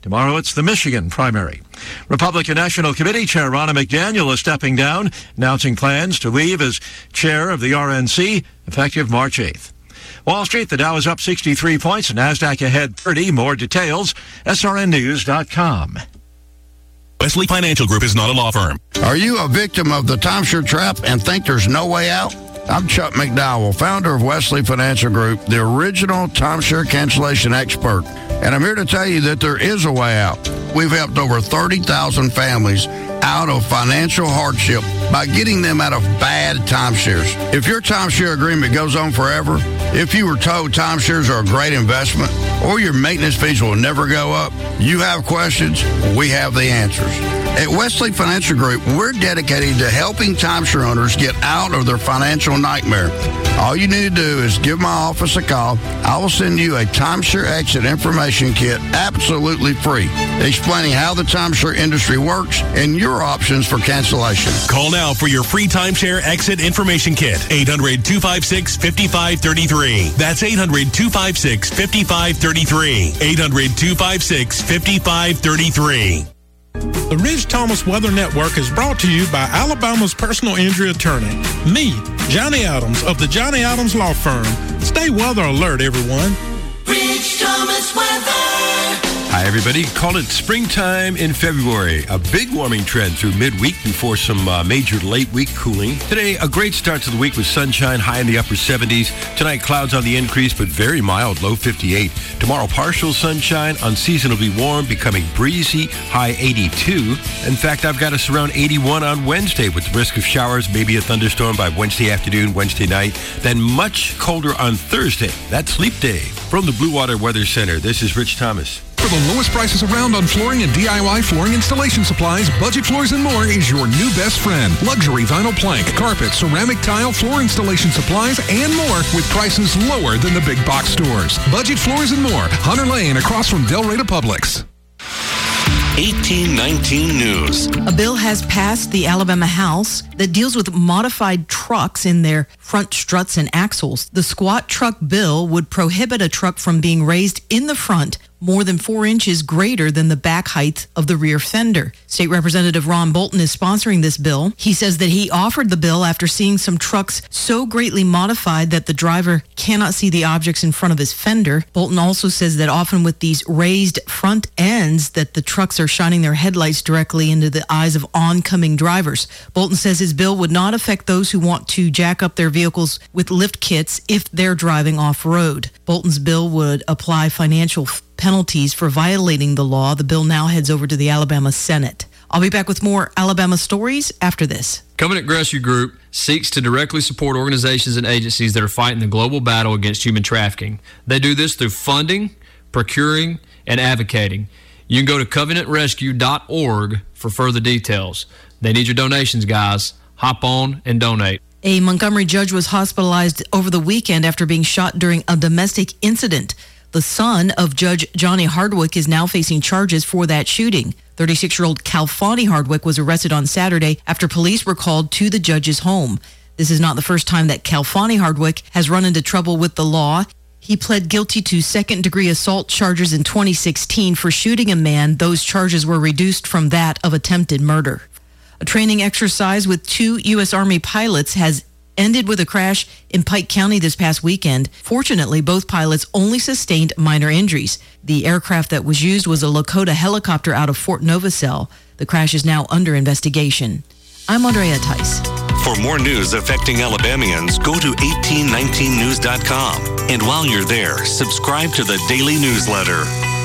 Tomorrow it's the Michigan primary. Republican National Committee Chair Ronna McDaniel is stepping down, announcing plans to leave as chair of the RNC effective March 8th. Wall Street, the Dow is up 63 points, NASDAQ ahead 30. More details, srnnews.com. Wesley Financial Group is not a law firm. Are you a victim of the timeshare trap and think there's no way out? I'm Chuck McDowell, founder of Wesley Financial Group, the original timeshare cancellation expert. And I'm here to tell you that there is a way out. We've helped over 30,000 families out of financial hardship by getting them out of bad timeshares. If your timeshare agreement goes on forever, if you were told timeshares are a great investment, or your maintenance fees will never go up, you have questions, we have the answers. At Wesley Financial Group, we're dedicated to helping timeshare owners get out of their financial nightmare. All you need to do is give my office a call. I will send you a timeshare exit information kit absolutely free, explaining how the timeshare industry works and your options for cancellation. Call now for your free timeshare exit information kit. 800-256-5533. That's 800-256-5533. 800-256-5533. The Ridge Thomas Weather Network is brought to you by Alabama's personal injury attorney, me, Johnny Adams of the Johnny Adams Law Firm. Stay weather alert, everyone. Ridge Thomas Weather. Hi, everybody. Call it springtime in February. A big warming trend through midweek before some major late week cooling. Today, a great start to the week with sunshine, high in the upper 70s. Tonight, clouds on the increase, but very mild, low 58. Tomorrow, partial sunshine, unseasonably warm, becoming breezy, high 82. In fact, I've got us around 81 on Wednesday with the risk of showers, maybe a thunderstorm by Wednesday afternoon, Wednesday night. Then much colder on Thursday. That's Leap Day. From the Blue Water Weather Center, this is Rich Thomas. For the lowest prices around on flooring and DIY flooring installation supplies, Budget Floors & More is your new best friend. Luxury vinyl plank, carpet, ceramic tile, floor installation supplies, and more with prices lower than the big box stores. Budget Floors & More, Hunter Lane across from Del Rey to Publix. 1819 News. A bill has passed the Alabama House that deals with modified trucks in their front struts and axles. The squat truck bill would prohibit a truck from being raised in the front more than 4 inches greater than the back height of the rear fender. State Representative Ron Bolton is sponsoring this bill. He says that he offered the bill after seeing some trucks so greatly modified that the driver cannot see the objects in front of his fender. Bolton also says that often with these raised front ends that the trucks are shining their headlights directly into the eyes of oncoming drivers. Bolton says his bill would not affect those who want to jack up their vehicles with lift kits if they're driving off-road. Bolton's bill would apply financial penalties for violating the law. The bill now heads over to the Alabama Senate. I'll be back with more Alabama stories after this. Covenant Rescue Group seeks to directly support organizations and agencies that are fighting the global battle against human trafficking. They do this through funding, procuring, and advocating. You can go to covenantrescue.org for further details. They need your donations, guys. Hop on and donate. A Montgomery judge was hospitalized over the weekend after being shot during a domestic incident. The son of Judge Johnny Hardwick is now facing charges for that shooting. 36-year-old Calfani Hardwick was arrested on Saturday after police were called to the judge's home. This is not the first time that Calfani Hardwick has run into trouble with the law. He pled guilty to second-degree assault charges in 2016 for shooting a man. Those charges were reduced from that of attempted murder. A training exercise with 2 U.S. Army pilots has ended with a crash in Pike County this past weekend. Fortunately, both pilots only sustained minor injuries. The aircraft that was used was a Lakota helicopter out of Fort Novosel. The crash is now under investigation. I'm Andrea Tice. For more news affecting Alabamians, go to 1819news.com. And while you're there, subscribe to the daily newsletter.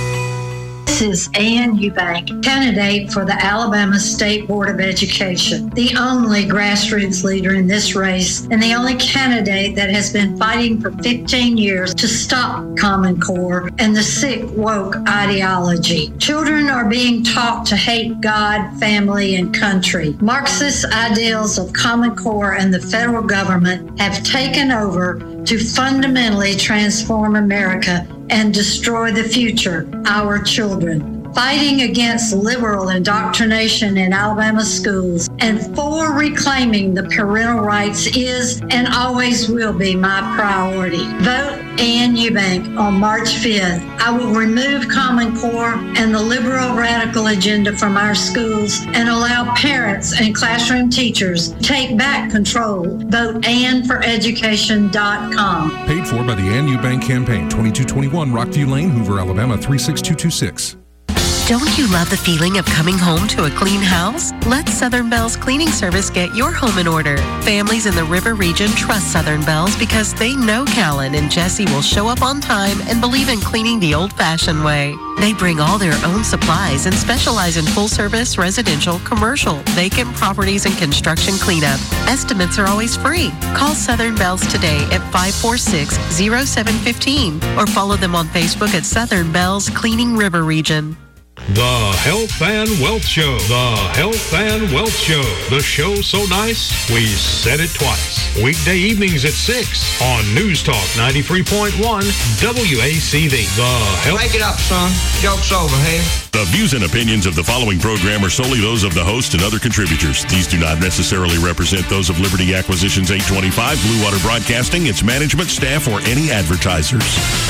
This is Ann Eubank, candidate for the Alabama State Board of Education, the only grassroots leader in this race and the only candidate that has been fighting for 15 years to stop Common Core and the sick woke ideology. Children are being taught to hate God, family, and country. Marxist ideals of Common Core and the federal government have taken over to fundamentally transform America and destroy the future, our children. fighting against liberal indoctrination in Alabama schools, and 4, reclaiming the parental rights is and always will be my priority. Vote Ann Eubank on March 5th. I will remove Common Core and the liberal radical agenda from our schools and allow parents and classroom teachers to take back control. Vote AnnForEducation.com. Paid for by the Ann Eubank Campaign, 2221 Rockview Lane, Hoover, Alabama, 36226. Don't you love the feeling of coming home to a clean house? Let Southern Bells Cleaning Service get your home in order. Families in the River region trust Southern Bells because they know Callan and Jesse will show up on time and believe in cleaning the old-fashioned way. They bring all their own supplies and specialize in full-service, residential, commercial, vacant properties, and construction cleanup. Estimates are always free. Call Southern Bells today at 546-0715 or follow them on Facebook at Southern Bells Cleaning River Region. The Health and Wealth Show. The Health and Wealth Show. The show so nice, we said it twice. Weekday evenings at 6 on News Talk 93.1 WACV. The Health... Break it up, son. Joke's over, hey? The views and opinions of the following program are solely those of the host and other contributors. These do not necessarily represent those of Liberty Acquisitions 825, Blue Water Broadcasting, its management, staff, or any advertisers.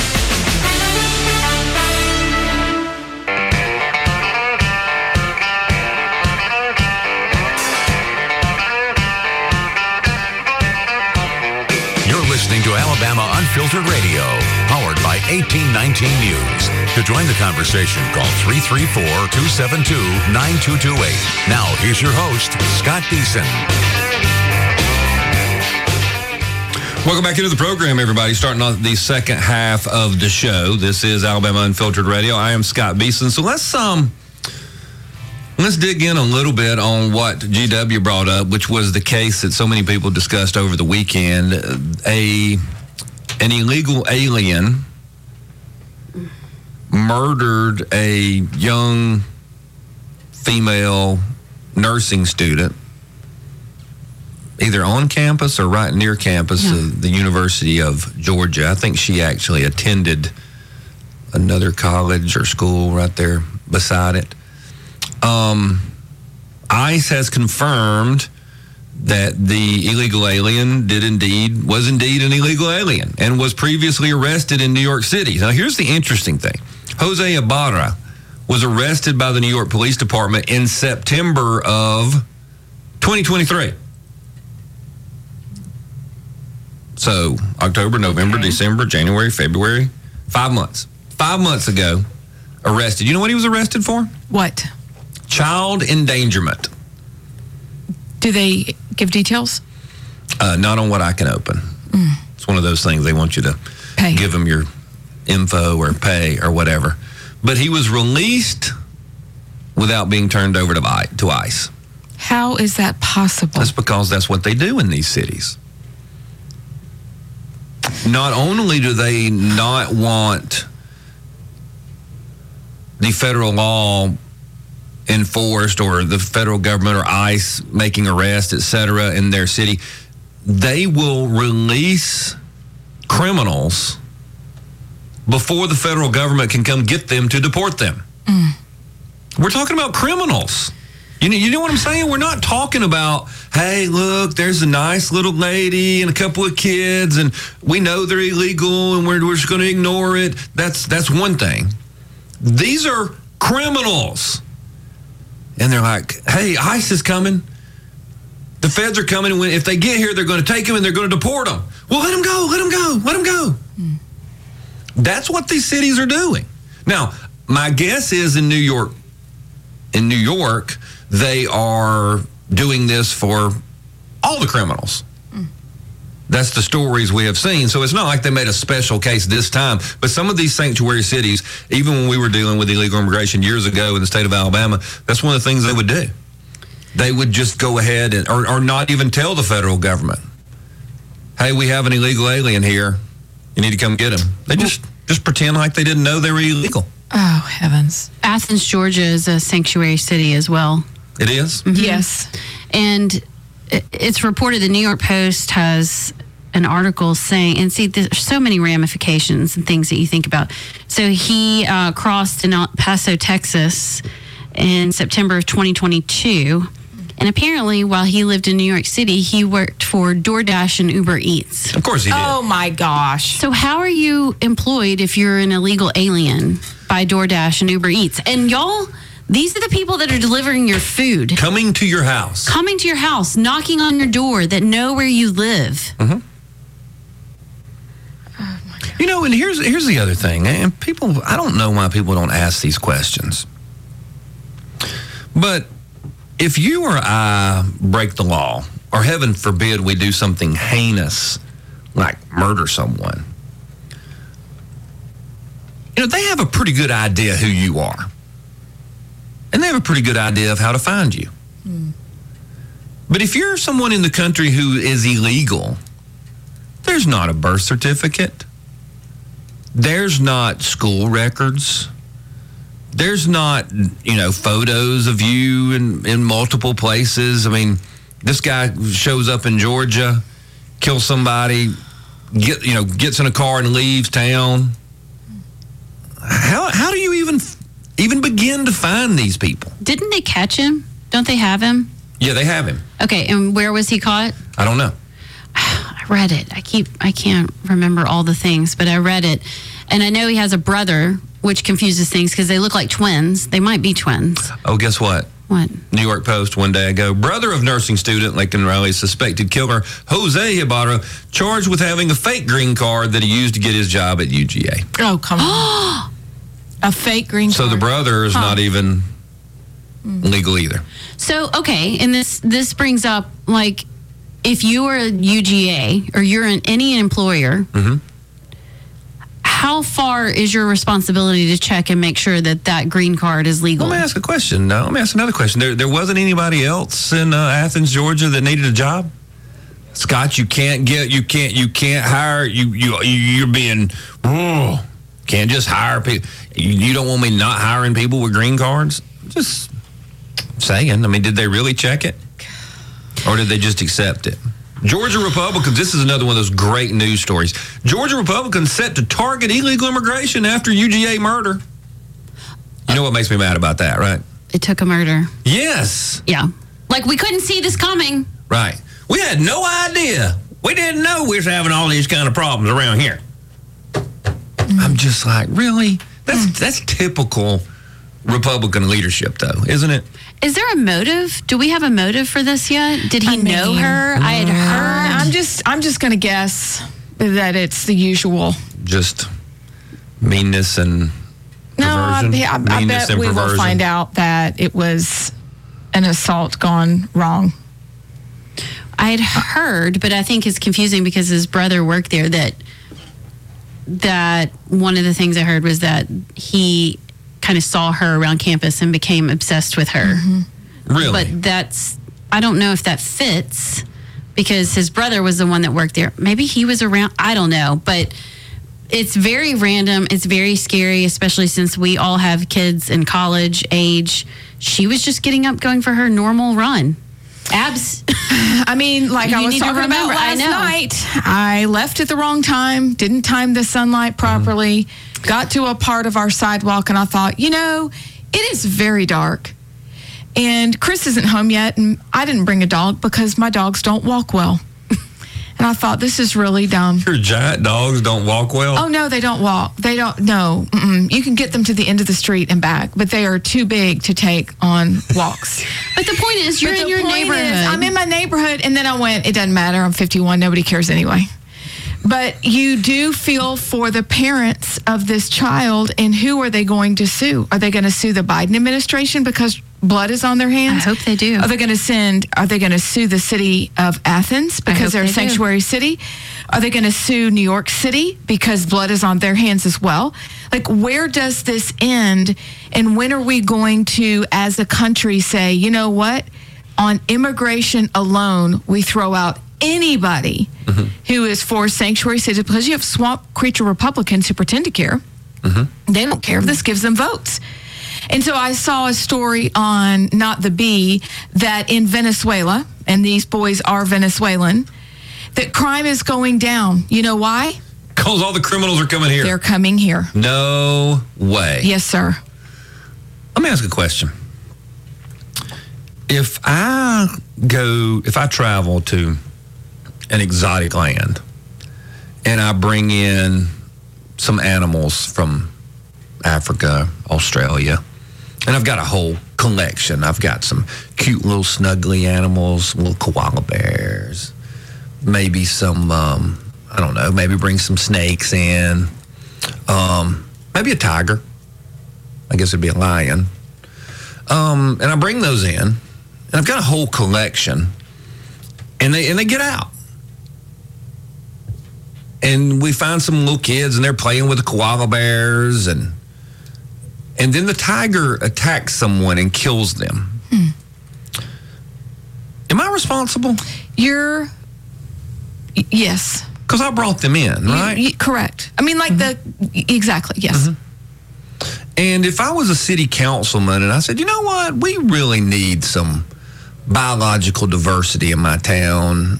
Listening to Alabama Unfiltered Radio, powered by 1819 News. To join the conversation, call 334-272-9228. Now, here's your host, Scott Beeson. Welcome back into the program, everybody. Starting on the second half of the show. This is Alabama Unfiltered Radio. I am Scott Beeson. So let's dig in a little bit on what GW brought up, which was the case that so many people discussed over the weekend. An illegal alien murdered a young female nursing student, either on campus or right near campus, the University of Georgia. I think she actually attended another college or school right there beside it. ICE has confirmed that the illegal alien was indeed an illegal alien and was previously arrested in New York City. Now, here's the interesting thing. Jose Ibarra was arrested by the New York Police Department in September of 2023. So, October, November, December, January, February, 5 months. 5 months ago, arrested. You know what he was arrested for? What? Child endangerment. Do they give details? Not on what I can open. It's one of those things they want you to give them your info or pay or whatever. But he was released without being turned over to ICE. How is that possible? That's because that's what they do in these cities. Not only do they not want the federal law enforced or the federal government or ICE making arrests, et cetera, in their city, they will release criminals before the federal government can come get them to deport them. We're talking about criminals. You know what I'm saying? We're not talking about, hey, look, there's a nice little lady and a couple of kids, and we know they're illegal, and we're just going to ignore it. That's one thing. These are criminals. And they're like, hey, ICE is coming. The feds are coming. And if they get here, they're going to take them and they're going to deport them. Well, let them go. Let them go. Let them go. That's what these cities are doing. Now, my guess is in New York, they are doing this for all the criminals. That's the stories we have seen. So it's not like they made a special case this time. But some of these sanctuary cities, even when we were dealing with illegal immigration years ago in the state of Alabama, that's one of the things they would do. They would just go ahead and, or not even tell the federal government, hey, we have an illegal alien here. You need to come get him. They just pretend like they didn't know they were illegal. Oh, heavens. Athens, Georgia is a sanctuary city as well. It is? Mm-hmm. Yes. And it's reported the New York Post has an article saying, and see, there's so many ramifications and things that you think about. So he crossed in El Paso, Texas in September of 2022. And apparently, while he lived in New York City, he worked for DoorDash and Uber Eats. Of course he did. Oh, my gosh. So how are you employed if you're an illegal alien by DoorDash and Uber Eats? And y'all, these are the people that are delivering your food. Coming to your house. Coming to your house, knocking on your door, that know where you live. Mm-hmm. You know, and here's the other thing. And people, I don't know why people don't ask these questions. But if you or I break the law, or heaven forbid we do something heinous, like murder someone, you know, they have a pretty good idea who you are. And they have a pretty good idea of how to find you. But if you're someone in the country who is illegal, there's not a birth certificate. There's not school records. There's not, you know, photos of you in multiple places. I mean, this guy shows up in Georgia, kills somebody, gets in a car and leaves town. How do you even begin to find these people? Didn't they catch him? Don't they have him? Yeah, they have him. Okay, and where was he caught? I don't know. I read it. I can't remember all the things, but I read it. And I know he has a brother, which confuses things because they look like twins. They might be twins. Oh, guess what? What? New York Post one day ago. Brother of nursing student Lincoln Riley, suspected killer Jose Ibarra, charged with having a fake green card that he used to get his job at UGA. Oh, come on. A fake green card. So the brother is not even legal either. So, okay, and this brings up, like, if you are a UGA or you're any employer, how far is your responsibility to check and make sure that green card is legal? Let me ask a question. No, let me ask another question. There wasn't anybody else in Athens, Georgia that needed a job? Scott, you can't hire, you're being, can't just hire people. You don't want me not hiring people with green cards? Just saying. I mean, did they really check it? Or did they just accept it? Georgia Republicans, this is another one of those great news stories. Georgia Republicans set to target illegal immigration after UGA murder. You know what makes me mad about that, right? It took a murder. Yes. Yeah. Like, we couldn't see this coming. Right. We had no idea. We didn't know we was having all these kind of problems around here. I'm just like, really? That's typical Republican leadership, though, isn't it? Is there a motive? Do we have a motive for this yet? Did he know her? I had heard. I'm just going to guess that it's the usual. Just meanness and perversion. I bet we will find out that it was an assault gone wrong. I had heard, but I think it's confusing because his brother worked there, that one of the things I heard was that he kind of saw her around campus and became obsessed with her. Really? But I don't know if that fits because his brother was the one that worked there. Maybe he was around. I don't know. But it's very random. It's very scary, especially since we all have kids in college age. She was just getting up, going for her normal run. Abs. I mean, like I was talking about last night, I left at the wrong time, didn't time the sunlight properly, got to a part of our sidewalk, and I thought, it is very dark. And Chris isn't home yet, and I didn't bring a dog because my dogs don't walk well. And I thought, this is really dumb. Your giant dogs don't walk well? Oh, no, they don't walk. They don't, no. You can get them to the end of the street and back, but they are too big to take on walks. But the point is, you're in your neighborhood. I'm in my neighborhood, and then I went, it doesn't matter. I'm 51. Nobody cares anyway. But you do feel for the parents of this child, and who are they going to sue? Are they going to sue the Biden administration because blood is on their hands? I hope they do. Are they going to sue the city of Athens because they're a sanctuary city? Are they going to sue New York City because blood is on their hands as well? Like, where does this end? And when are we going to, as a country, say, you know what? On immigration alone, we throw out anybody who is for sanctuary cities, because you have swamp creature Republicans who pretend to care. They don't care if this gives them votes. And so I saw a story on Not the Bee that in Venezuela, and these boys are Venezuelan, that crime is going down. You know why? Because all the criminals are coming here. They're coming here. No way. Yes, sir. Let me ask a question. If I travel to an exotic land and I bring in some animals from Africa, Australia, and I've got a whole collection. I've got some cute little snuggly animals, little koala bears, maybe some, I don't know, maybe bring some snakes in, maybe a tiger. I guess it'd be a lion. And I bring those in, and I've got a whole collection, and they get out. And we find some little kids, and they're playing with the koala bears, and then the tiger attacks someone and kills them. Am I responsible? Yes. Because I brought them in, right? Correct. I mean, like exactly, yes. And if I was a city councilman and I said, you know what, we really need some biological diversity in my town.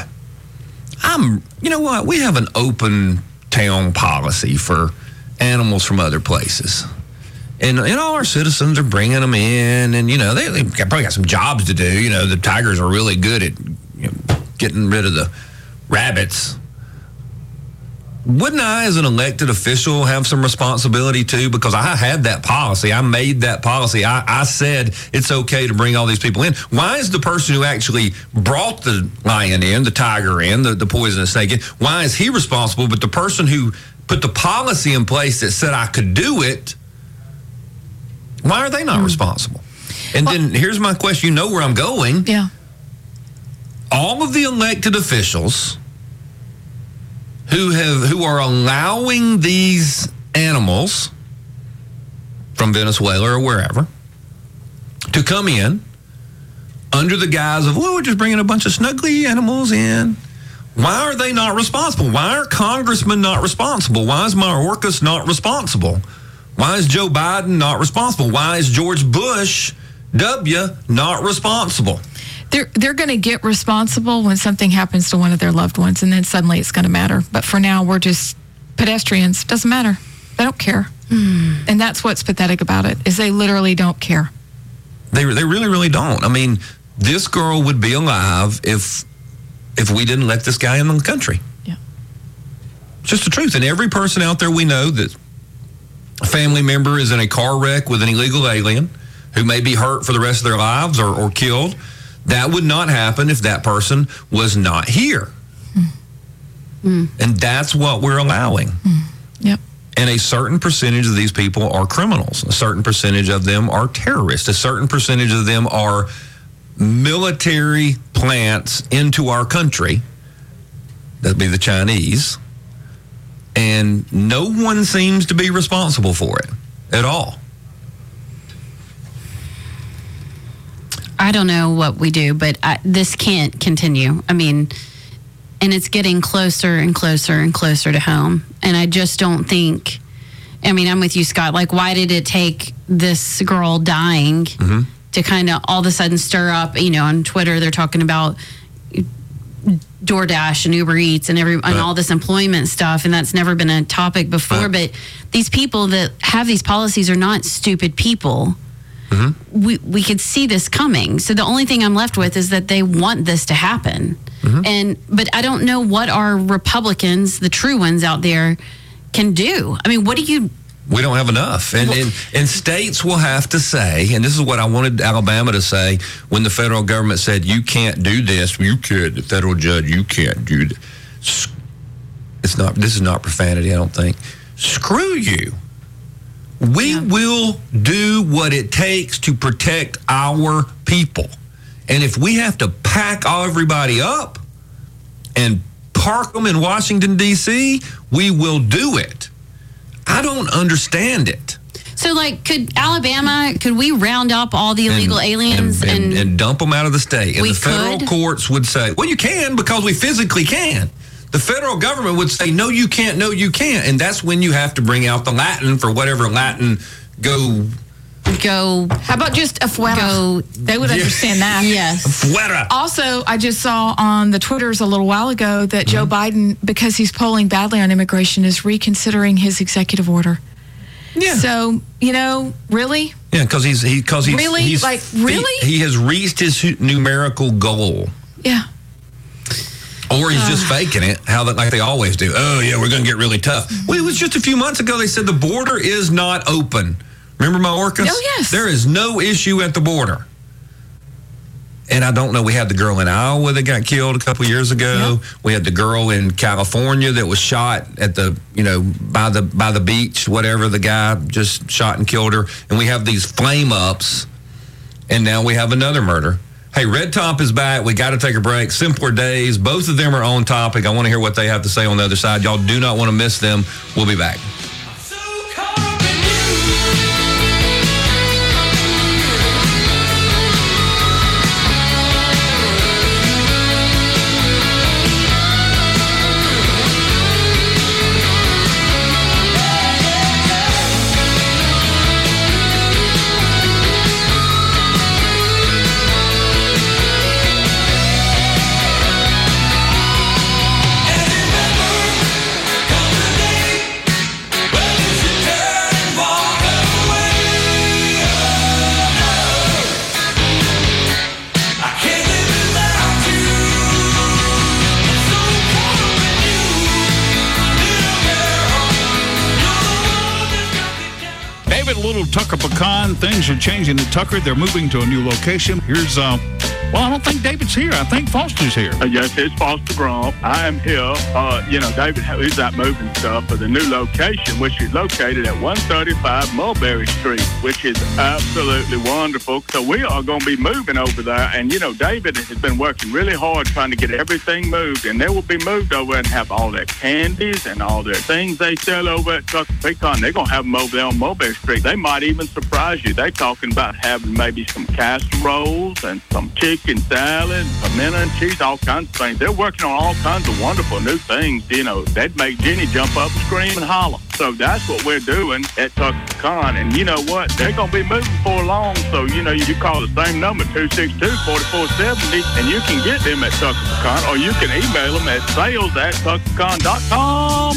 You know what, we have an open town policy for animals from other places. And all our citizens are bringing them in, and, you know, they probably got some jobs to do. You know, the tigers are really good at getting rid of the rabbits. Wouldn't I, as an elected official, have some responsibility too? Because I had that policy. I made that policy. I said it's okay to bring all these people in. Why is the person who actually brought the lion in, the tiger in, the poisonous snake in, why is he responsible? But the person who put the policy in place that said I could do it, why are they not responsible? And then here's my question. You know where I'm going. Yeah. All of the elected officials who are allowing these animals from Venezuela or wherever to come in under the guise of, well, we're just bringing a bunch of snuggly animals in. Why are they not responsible? Why are congressmen not responsible? Why is Mayorkas not responsible? Why is Joe Biden not responsible? Why is George Bush W not responsible? They're going to get responsible when something happens to one of their loved ones, and then suddenly it's going to matter. But for now, we're just pedestrians. Doesn't matter. They don't care. And that's what's pathetic about it, is they literally don't care. They really, really don't. I mean, this girl would be alive if we didn't let this guy in the country. Yeah. It's just the truth. And every person out there we know that a family member is in a car wreck with an illegal alien who may be hurt for the rest of their lives or killed, that would not happen if that person was not here. And that's what we're allowing. Yep. And a certain percentage of these people are criminals. A certain percentage of them are terrorists. A certain percentage of them are military plants into our country. That'd be the Chinese. And no one seems to be responsible for it at all. I don't know what we do, but this can't continue. I mean, and it's getting closer and closer and closer to home. And I just don't think, I mean, I'm with you, Scott. Like, why did it take this girl dying to kind of all of a sudden stir up, you know, on Twitter, they're talking about DoorDash and Uber Eats and all this employment stuff, and that's never been a topic before. But these people that have these policies are not stupid people. We could see this coming. So the only thing I'm left with is that they want this to happen. But I don't know what our Republicans, the true ones out there, can do. I mean, we don't have enough. And states will have to say, and this is what I wanted Alabama to say when the federal government said, you can't do this. You can't, the federal judge, you can't do this. This is not profanity, I don't think. Screw you. We will do what it takes to protect our people. And if we have to pack everybody up and park them in Washington, D.C., we will do it. I don't understand it. So, like, could we round up all the illegal aliens and dump them out of the state? And the federal courts would say, well, you can because we physically can. The federal government would say, no, you can't, no, you can't. And that's when you have to bring out the Latin for whatever Latin go go. How about just a fuera? They would understand that. Yes. Fuera. Also, I just saw on the Twitters a little while ago that Joe Biden, because he's polling badly on immigration, is reconsidering his executive order. Yeah. So, really? Yeah, because he's really? He has reached his numerical goal. Yeah. Or he's just faking it, like they always do. Oh, yeah, we're going to get really tough. Well, it was just a few months ago they said the border is not open. Remember Mayorkas? Oh, yes. There is no issue at the border. And I don't know, we had the girl in Iowa that got killed a couple years ago. Yep. We had the girl in California that was shot at the, by the beach, whatever. The guy just shot and killed her. And we have these flame ups. And now we have another murder. Hey, Red Top is back. We got to take a break. Simpler Days. Both of them are on topic. I want to hear what they have to say on the other side. Y'all do not want to miss them. We'll be back. Tucker Pecan. Things are changing at Tucker. They're moving to a new location. Here's, I don't think David's here. I think Foster's here. Yes, it's Foster Grump. I am here. David, he's out moving stuff for the new location, which is located at 135 Mulberry Street, which is absolutely wonderful. So we are going to be moving over there. And, David has been working really hard trying to get everything moved. And they will be moved over and have all their candies and all their things they sell over at Tucker Pecan. They're going to have them over there on Mulberry Street. They might even surprise you. They're talking about having maybe some casseroles and some chicken salad, pimento and cheese, all kinds of things. They're working on all kinds of wonderful new things. They'd make Jenny jump up and scream and holler. So that's what we're doing at Tucker Pecan. And you know what? They're going to be moving for long. So, you call the same number, 262-4470, and you can get them at Tucker Pecan, or you can email them at sales@tuckerpecan.com.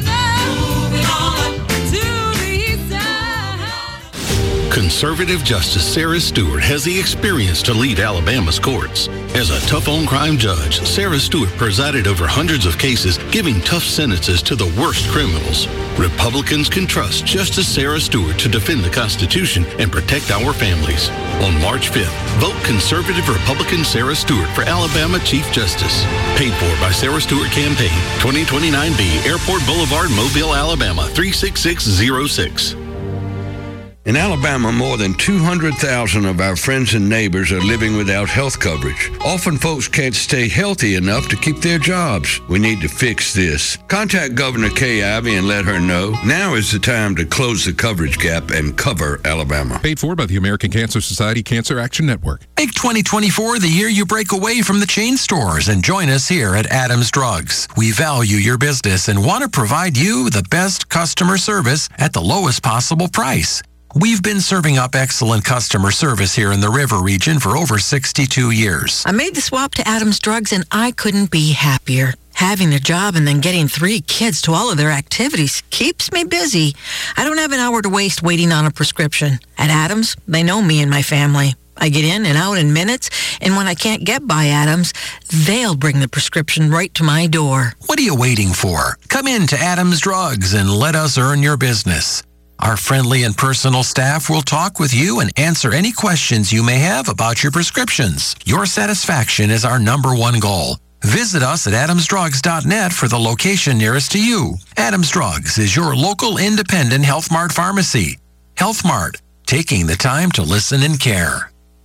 Conservative Justice Sarah Stewart has the experience to lead Alabama's courts. As a tough-on-crime judge, Sarah Stewart presided over hundreds of cases, giving tough sentences to the worst criminals. Republicans can trust Justice Sarah Stewart to defend the Constitution and protect our families. On March 5th, vote Conservative Republican Sarah Stewart for Alabama Chief Justice. Paid for by Sarah Stewart Campaign, 2029B, Airport Boulevard, Mobile, Alabama, 36606. In Alabama, more than 200,000 of our friends and neighbors are living without health coverage. Often folks can't stay healthy enough to keep their jobs. We need to fix this. Contact Governor Kay Ivey and let her know. Now is the time to close the coverage gap and cover Alabama. Paid for by the American Cancer Society Cancer Action Network. Make 2024 the year you break away from the chain stores and join us here at Adams Drugs. We value your business and want to provide you the best customer service at the lowest possible price. We've been serving up excellent customer service here in the River region for over 62 years. I made the swap to Adams Drugs and I couldn't be happier. Having a job and then getting 3 kids to all of their activities keeps me busy. I don't have an hour to waste waiting on a prescription. At Adams, they know me and my family. I get in and out in minutes, and when I can't get by Adams, they'll bring the prescription right to my door. What are you waiting for? Come in to Adams Drugs and let us earn your business. Our friendly and personal staff will talk with you and answer any questions you may have about your prescriptions. Your satisfaction is our #1 goal. Visit us at adamsdrugs.net for the location nearest to you. Adams Drugs is your local independent Health Mart pharmacy. Health Mart, taking the time to listen and care.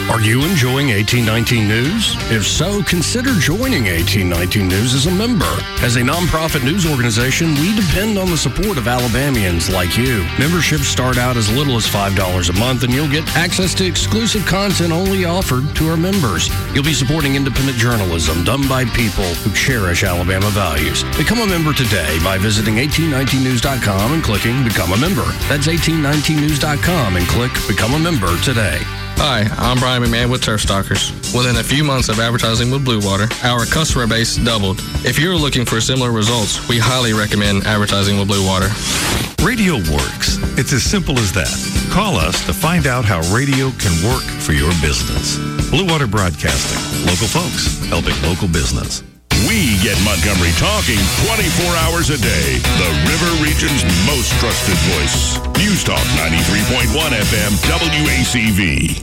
Are you enjoying 1819 News? If so, consider joining 1819 News as a member. As a nonprofit news organization, we depend on the support of Alabamians like you. Memberships start out as little as $5 a month, and you'll get access to exclusive content only offered to our members. You'll be supporting independent journalism done by people who cherish Alabama values. Become a member today by visiting 1819news.com and clicking Become a Member. That's 1819news.com and click Become a Member today. Hi, I'm Brian McMahon with Turf Stalkers. Within a few months of advertising with Blue Water, our customer base doubled. If you're looking for similar results, we highly recommend advertising with Blue Water. Radio works. It's as simple as that. Call us to find out how radio can work for your business. Blue Water Broadcasting. Local folks helping local business. We get Montgomery talking 24 hours a day. The River Region's most trusted voice. News Talk 93.1 FM WACV.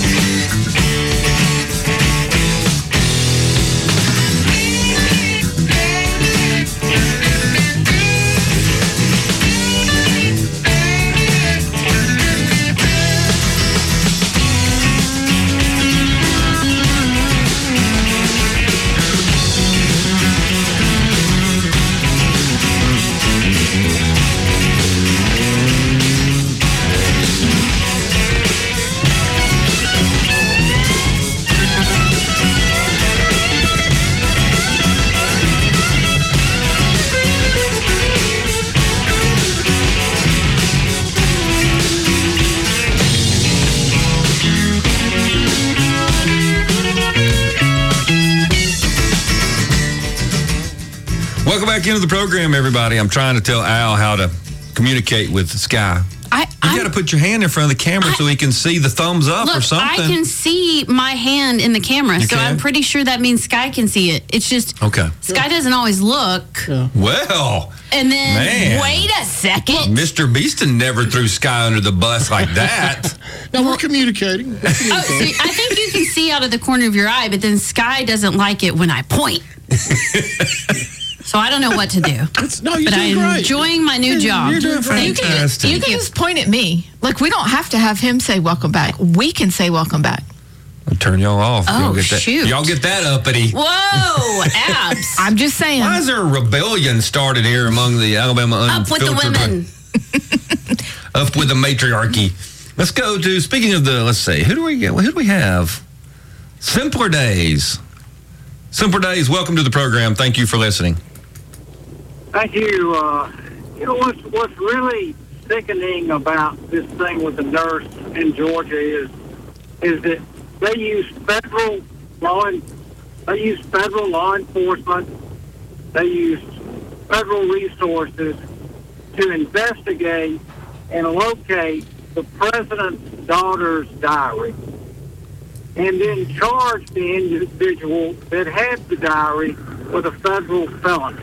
Welcome back into the program, everybody. I'm trying to tell Al how to communicate with Sky. You got to put your hand in front of the camera so he can see the thumbs up or something. I can see my hand in the camera, so I'm pretty sure that means Sky can see it. It's just Sky doesn't always look. Well, and then man. Wait a second. Mr. Beeston never threw Sky under the bus like that. No, we're communicating. See, I think you can see out of the corner of your eye, but then Sky doesn't like it when I point. So I don't know what to do. But I'm enjoying my new job. You're doing fantastic. You can just point at me. Like, we don't have to have him say welcome back. We can say welcome back. I'll turn y'all off. Oh, shoot. Y'all get that uppity. Whoa, abs. I'm just saying. Why is there a rebellion started here among the Alabama Up with the women. Up with the matriarchy. Let's go to, speaking of let's see, who do we have? Simpler Days. Simpler Days, welcome to the program. Thank you for listening. Thank you. What's really sickening about this thing with the nurse in Georgia is that they use federal law enforcement. They use federal resources to investigate and locate the president's daughter's diary, and then charge the individual that had the diary with a federal felony.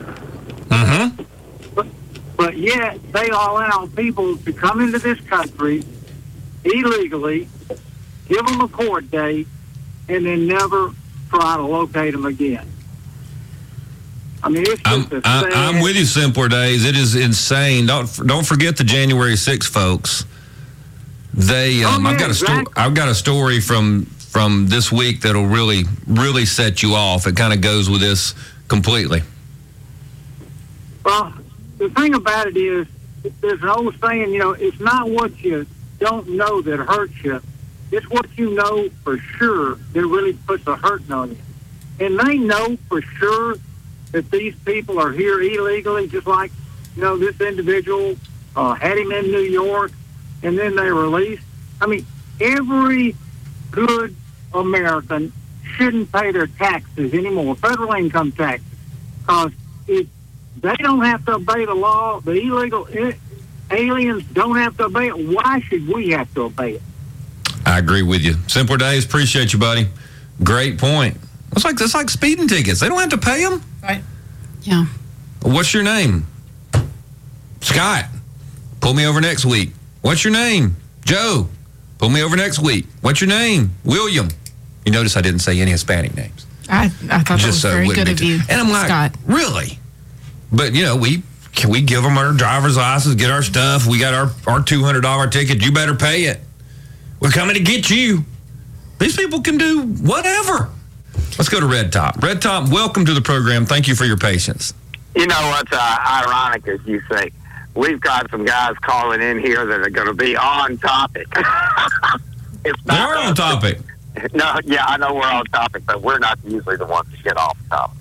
But yet they allow people to come into this country illegally, give them a court date, and then never try to locate them again. I mean, it's just I'm with you, Simpler Days. It is insane. Don't forget the January 6th folks. They I've got a story from this week that'll really set you off. It kind of goes with this completely. Well, the thing about it is, there's an old saying, it's not what you don't know that hurts you. It's what you know for sure that really puts a hurting on you. And they know for sure that these people are here illegally, just like, this individual had him in New York, and then they released. I mean, every good American shouldn't pay their taxes anymore, federal income taxes, because they don't have to obey the law. The illegal aliens don't have to obey it. Why should we have to obey it? I agree with you. Simpler Days, appreciate you, buddy. Great point. It's like speeding tickets. They don't have to pay them. Right. Yeah. What's your name? Scott. Pull me over next week. What's your name? Joe. Pull me over next week. What's your name? William. You notice I didn't say any Hispanic names. I thought that was very good of you, and I'm like, Scott. Really? But, we give them our driver's license, get our stuff. We got our $200 ticket. You better pay it. We're coming to get you. These people can do whatever. Let's go to Red Top. Red Top, welcome to the program. Thank you for your patience. You know what's ironic, as you say, we've got some guys calling in here that are going to be on topic. It's not They're on topic. No, yeah, I know we're on topic, but we're not usually the ones to get off topic.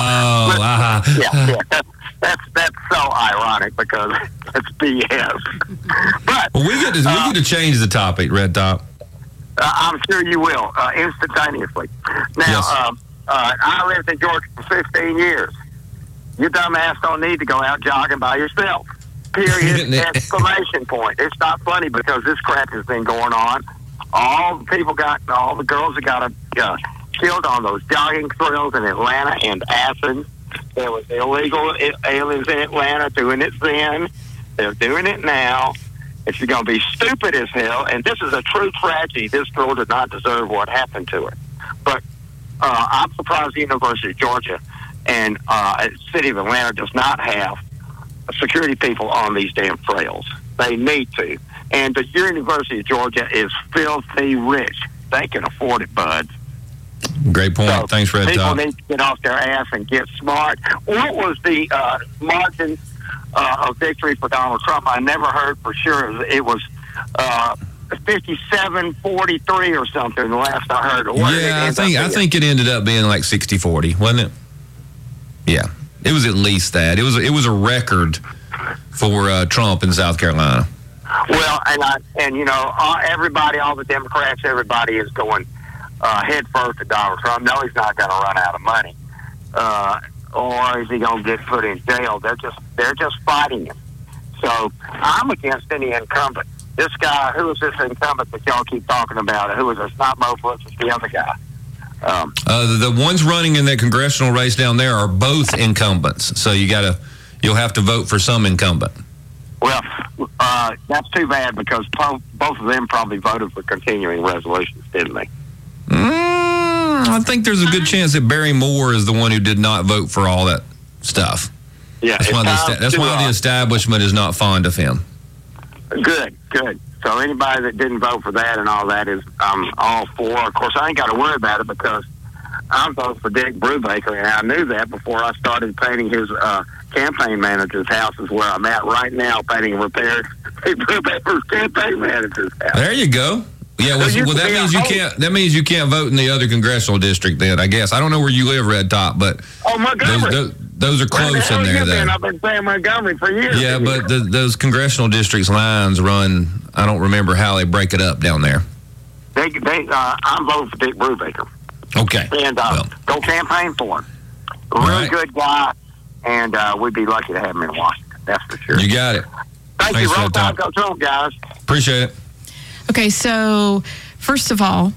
Yeah. That's so ironic because it's BS. But we get to change the topic, Red Top. I'm sure you will, instantaneously. Now, I lived in Georgia for 15 years. You dumbass don't need to go out jogging by yourself. Period. Exclamation point. It's not funny because this crap has been going on. All the girls that got killed on those jogging trails in Atlanta and Athens. There was illegal aliens in Atlanta doing it then. They're doing it now. It's going to be stupid as hell. And this is a true tragedy. This girl did not deserve what happened to her. But I'm surprised the University of Georgia and the city of Atlanta does not have security people on these damn trails. They need to. And the University of Georgia is filthy rich. They can afford it, bud. Great point. So thanks, Red people Top. need to get off their ass and get smart. What was the margin of victory for Donald Trump? I never heard for sure. It was 57-43 or something. The last I heard. I think it ended up being like 60-40, wasn't it? Yeah, it was at least that. It was a record for Trump in South Carolina. Well, and you know, everybody, all the Democrats, everybody is going head first to Donald Trump. No, he's not going to run out of money, or is he going to get put in jail? They're just fighting him. So I'm against any incumbent. This guy, who is this incumbent that y'all keep talking about? Who is it? It's not Mo Brooks, it's the other guy. The ones running in that congressional race down there are both incumbents. So you'll have to vote for some incumbent. Well, that's too bad because both of them probably voted for continuing resolutions, didn't they? I think there's a good chance that Barry Moore is the one who did not vote for all that stuff. Yeah, that's why the establishment is not fond of him. Good. So anybody that didn't vote for that and all that is all for. Of course, I ain't got to worry about it because I'm voting for Dick Brubaker, and I knew that before I started painting his campaign manager's house is where I'm at right now, painting and repairing Dick Brubaker's campaign manager's house. There you go. Yeah, that means you can't vote in the other congressional district then, I guess. I don't know where you live, Red Top, but Montgomery. Those are close in there, though. I've been saying Montgomery for years. Yeah, but those congressional districts lines run, I don't remember how they break it up down there. I'm voting for Dick Brubaker. Okay. And go campaign for him. Really good guy, and we'd be lucky to have him in Washington. That's for sure. You got it. Thanks you. Roll Tide, go Trump, guys. Appreciate it. Okay, so first of all,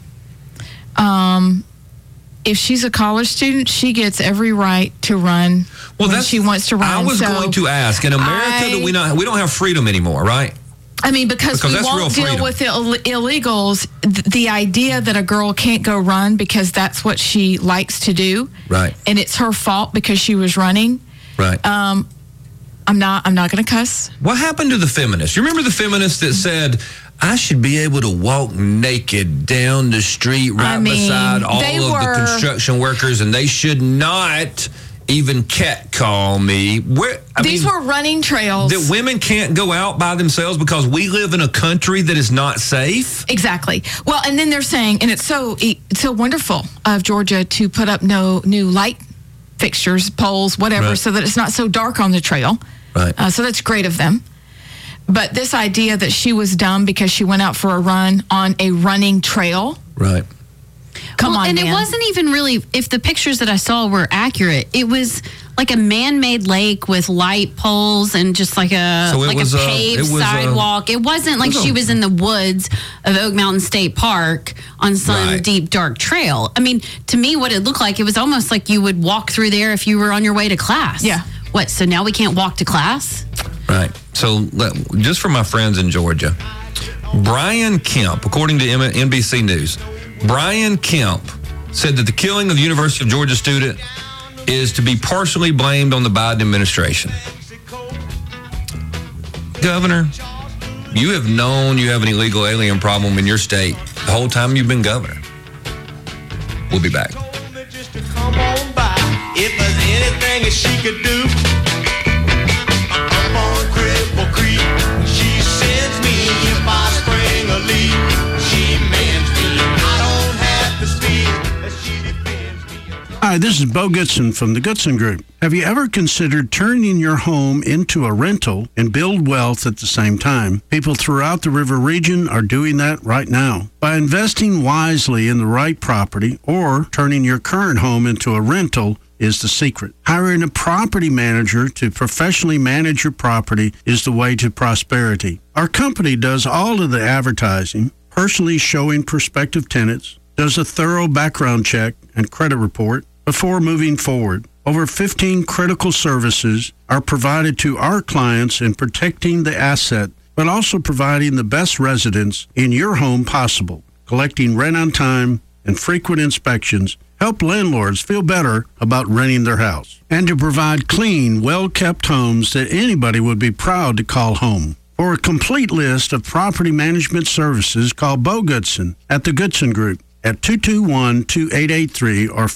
if she's a college student, she gets every right to run when she wants to run. I was going to ask, in America, we don't have freedom anymore, right? I mean, because we won't deal with the illegals, the idea that a girl can't go run because that's what she likes to do, right? And it's her fault because she was running, right? I'm not going to cuss. What happened to the feminists? You remember the feminists that said, I should be able to walk naked down the street beside all of the construction workers, and they should not even catcall me. These were running trails. That women can't go out by themselves because we live in a country that is not safe? Exactly. Well, and then they're saying, and it's so wonderful of Georgia to put up no new light fixtures, poles, whatever, so that it's not so dark on the trail. Right. So that's great of them. But this idea that she was dumb because she went out for a run on a running trail. Right. Come on, and man. It wasn't even really, if the pictures that I saw were accurate, it was like a man-made lake with light poles and just like a paved sidewalk. It wasn't like she was in the woods of Oak Mountain State Park on some deep, dark trail. I mean, to me, what it looked like, it was almost like you would walk through there if you were on your way to class. Yeah. What, so now we can't walk to class? Right. So just for my friends in Georgia, Brian Kemp, according to NBC News, Brian Kemp said that the killing of the University of Georgia student is to be partially blamed on the Biden administration. Governor, you have known you have an illegal alien problem in your state the whole time you've been governor. We'll be back. Come on by. If there's anything that she could do, up on Cripple Creek, she sends me. If I spring a leak, she mends me. I don't have to speak, but she defends me. Hi, this is Bo Goodson from the Goodson Group. Have you ever considered turning your home into a rental and build wealth at the same time? People throughout the river region are doing that right now. By investing wisely in the right property or turning your current home into a rental is the secret. Hiring a property manager to professionally manage your property is the way to prosperity. Our company does all of the advertising, personally showing prospective tenants, does a thorough background check and credit report before moving forward. Over 15 critical services are provided to our clients in protecting the asset, but also providing the best residence in your home possible. Collecting rent on time and frequent inspections help landlords feel better about renting their house. And to provide clean, well-kept homes that anybody would be proud to call home. For a complete list of property management services, call Bo Goodson at the Goodson Group at 221-2883 or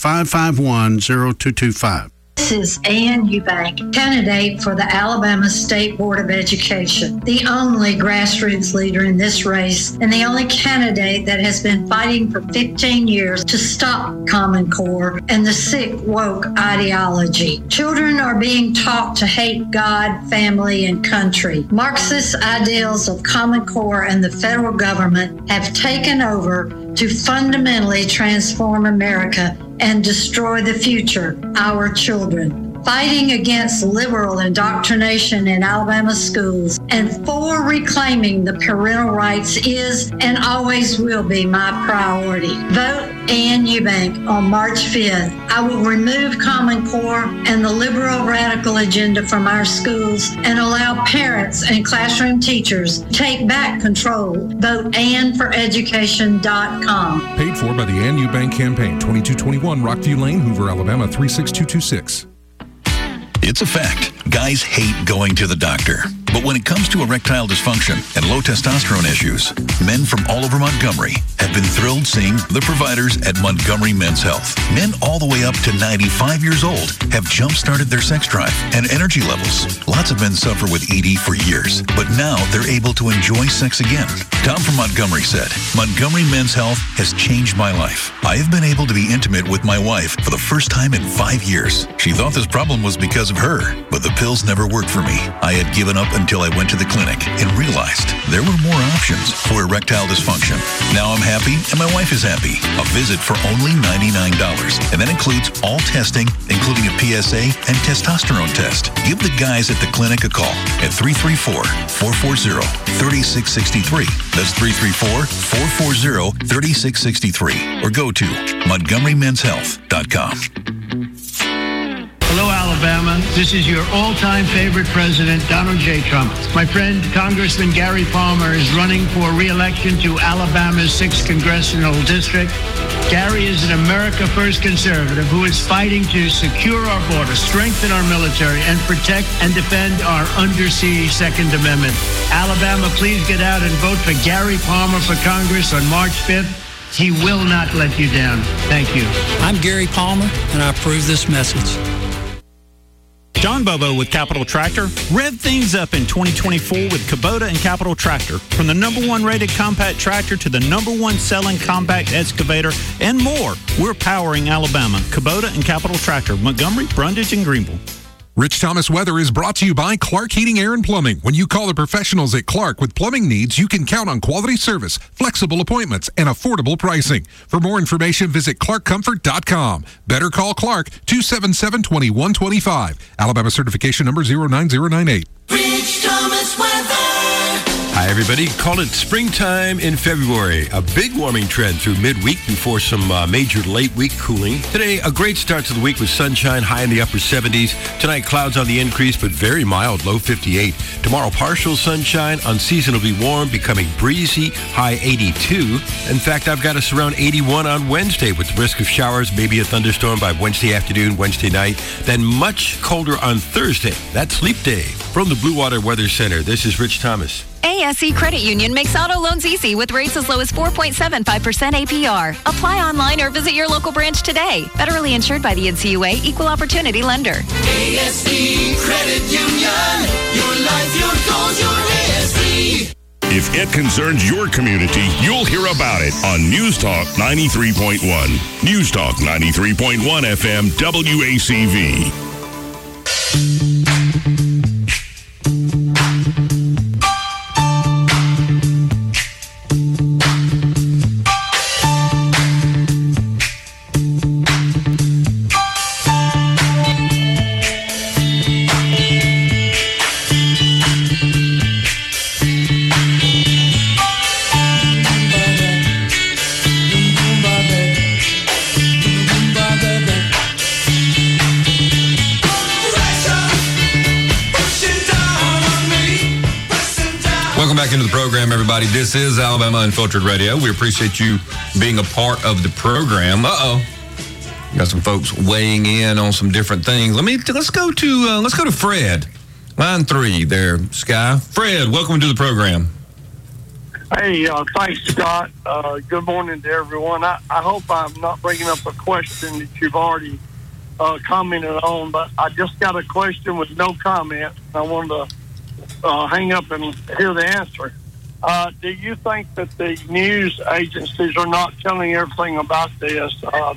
551-0225. This is Ann Eubank, candidate for the Alabama State Board of Education, the only grassroots leader in this race and the only candidate that has been fighting for 15 years to stop Common Core and the sick woke ideology. Children are being taught to hate God, family, and country. Marxist ideals of Common Core and the federal government have taken over to fundamentally transform America and destroy the future, our children. Fighting against liberal indoctrination in Alabama schools and for reclaiming the parental rights is and always will be my priority. Vote Ann Eubank on March 5th. I will remove Common Core and the liberal radical agenda from our schools and allow parents and classroom teachers to take back control. Vote AnnForEducation.com. Paid for by the Ann Eubank Campaign, 2221 Rockview Lane, Hoover, Alabama, 36226. It's a fact. Guys hate going to the doctor. But when it comes to erectile dysfunction and low testosterone issues, men from all over Montgomery have been thrilled seeing the providers at Montgomery Men's Health. Men all the way up to 95 years old have jump-started their sex drive and energy levels. Lots of men suffer with ED for years, but now they're able to enjoy sex again. Tom from Montgomery said, Montgomery Men's Health has changed my life. I have been able to be intimate with my wife for the first time in 5 years. She thought this problem was because of her, but the pills never worked for me. I had given up until I went to the clinic and realized there were more options for erectile dysfunction. Now I'm happy and my wife is happy. A visit for only $99. And that includes all testing, including a PSA and testosterone test. Give the guys at the clinic a call at 334-440-3663. That's 334-440-3663. Or go to MontgomeryMen'sHealth.com. Hello, Alabama. This is your all-time favorite president, Donald J. Trump. My friend, Congressman Gary Palmer, is running for re-election to Alabama's 6th Congressional District. Gary is an America First conservative who is fighting to secure our border, strengthen our military, and protect and defend our undersea Second Amendment. Alabama, please get out and vote for Gary Palmer for Congress on March 5th. He will not let you down. Thank you. I'm Gary Palmer, and I approve this message. John Bobo with Capital Tractor. Rev things up in 2024 with Kubota and Capital Tractor. From the #1 rated compact tractor to the #1 selling compact excavator and more, we're powering Alabama. Kubota and Capital Tractor, Montgomery, Brundage, and Greenville. Rich Thomas Weather is brought to you by Clark Heating, Air, and Plumbing. When you call the professionals at Clark with plumbing needs, you can count on quality service, flexible appointments, and affordable pricing. For more information, visit clarkcomfort.com. Better call Clark, 277-2125. Alabama certification number 09098. Rich Thomas Weather. Hi, everybody. Call it springtime in February. A big warming trend through midweek before some major late week cooling. Today, a great start to the week with sunshine, high in the upper 70s. Tonight, clouds on the increase, but very mild, low 58. Tomorrow, partial sunshine, unseasonably warm, becoming breezy, high 82. In fact, I've got us around 81 on Wednesday with the risk of showers, maybe a thunderstorm by Wednesday afternoon, Wednesday night. Then much colder on Thursday. That's Sleep Day. From the Blue Water Weather Center, this is Rich Thomas. ASE Credit Union makes auto loans easy with rates as low as 4.75% APR. Apply online or visit your local branch today. Federally insured by the NCUA, Equal Opportunity Lender. ASE Credit Union. Your life, your goals, your ASE. If it concerns your community, you'll hear about it on News Talk 93.1. News Talk 93.1 FM WACV. Back into the program, everybody. This is Alabama Unfiltered Radio. We appreciate you being a part of the program. Got some folks weighing in on some different things. Let's go to Fred, line 3 there, Sky. Fred, welcome to the program. Hey, thanks, Scott. Good morning to everyone. I hope I'm not bringing up a question that you've already commented on, but I just got a question with no comment. I wanted to hang up and hear the answer. Do you think that the news agencies are not telling everything about this?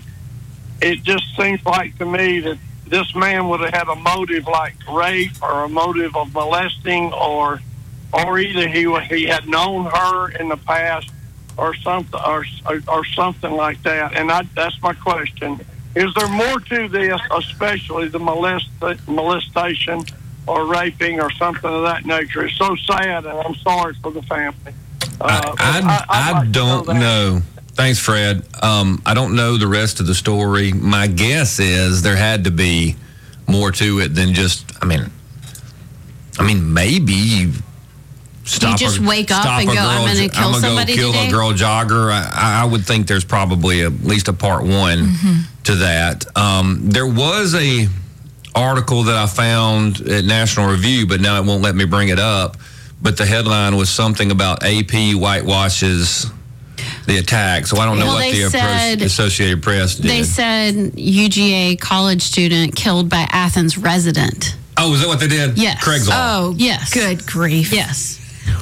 It just seems like to me that this man would have had a motive like rape or a motive of molesting, or either he had known her in the past or something or something like that. And that's my question. Is there more to this, especially the molestation or raping or something of that nature? It's so sad, and I'm sorry for the family. I don't know. Thanks, Fred. I don't know the rest of the story. My guess is there had to be more to it than just, I mean, maybe you just wake up and go, I'm going to kill somebody today? I'm going to kill a girl jogger. I would think there's probably at least a part 1 to that. There was a article that I found at National Review, but now it won't let me bring it up. But the headline was something about AP whitewashes the attack. So I don't know what the Associated Press did. They said UGA college student killed by Athens resident. Oh, is that what they did? Yes. Craig's Law. Oh, yes. Good grief. Yes.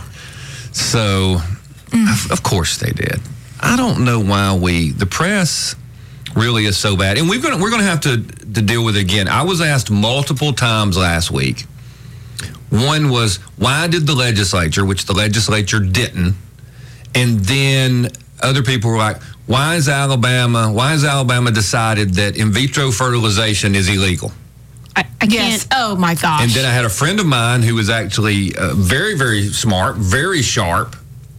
So, of course they did. I don't know why the press really is so bad. And we're going to have to deal with it again. I was asked multiple times last week. One was, why did the legislature, which the legislature didn't, and then other people were like, why has Alabama decided that in vitro fertilization is illegal? I can't. Oh, my gosh. And then I had a friend of mine who was actually very, very smart, very sharp,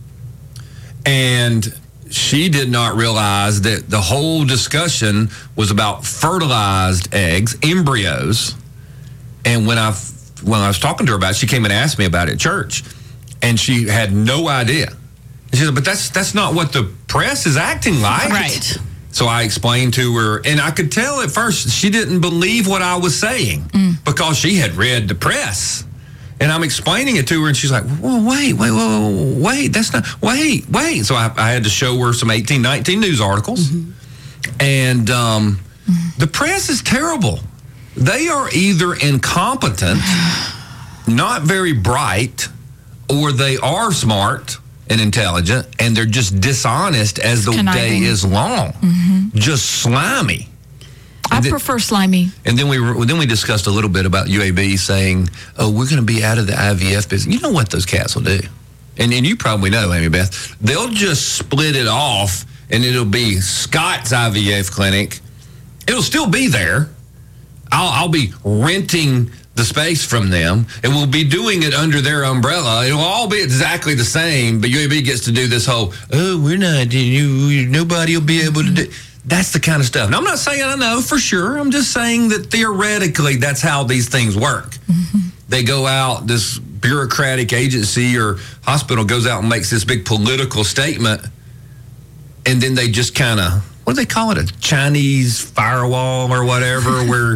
and she did not realize that the whole discussion was about fertilized eggs, embryos. And when I was talking to her about it, she came and asked me about it at church, and she had no idea. And she said, but that's not what the press is acting like. Right. So I explained to her, and I could tell at first she didn't believe what I was saying because she had read the press. And I'm explaining it to her, and she's like, well, wait, that's not, wait. So I had to show her some 1819 news articles. And the press is terrible. They are either incompetent, not very bright, or they are smart and intelligent, and they're just dishonest as the day is long. Just slimy. I prefer slimy. And then we discussed a little bit about UAB saying, oh, we're going to be out of the IVF business. You know what those cats will do. And you probably know, Amy Beth. They'll just split it off, and it'll be Scott's IVF clinic. It'll still be there. I'll be renting the space from them, and we'll be doing it under their umbrella. It'll all be exactly the same, but UAB gets to do this whole, we're not, nobody will be able to do. That's the kind of stuff. Now, I'm not saying I know for sure. I'm just saying that theoretically, that's how these things work. They go out, this bureaucratic agency or hospital goes out and makes this big political statement, and then they just kind of, what do they call it, a Chinese firewall or whatever, where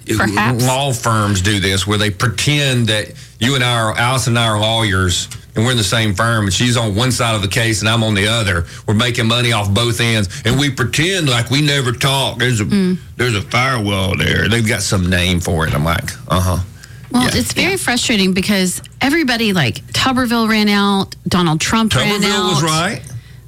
Perhaps. law firms do this, where they pretend that Alice and I are lawyers, and we're in the same firm, and she's on one side of the case and I'm on the other. We're making money off both ends, and we pretend like we never talk. There's a firewall there. They've got some name for it. I'm like, Well, it's very frustrating because everybody, like Tuberville ran out, Donald Trump ran out. Tuberville was right.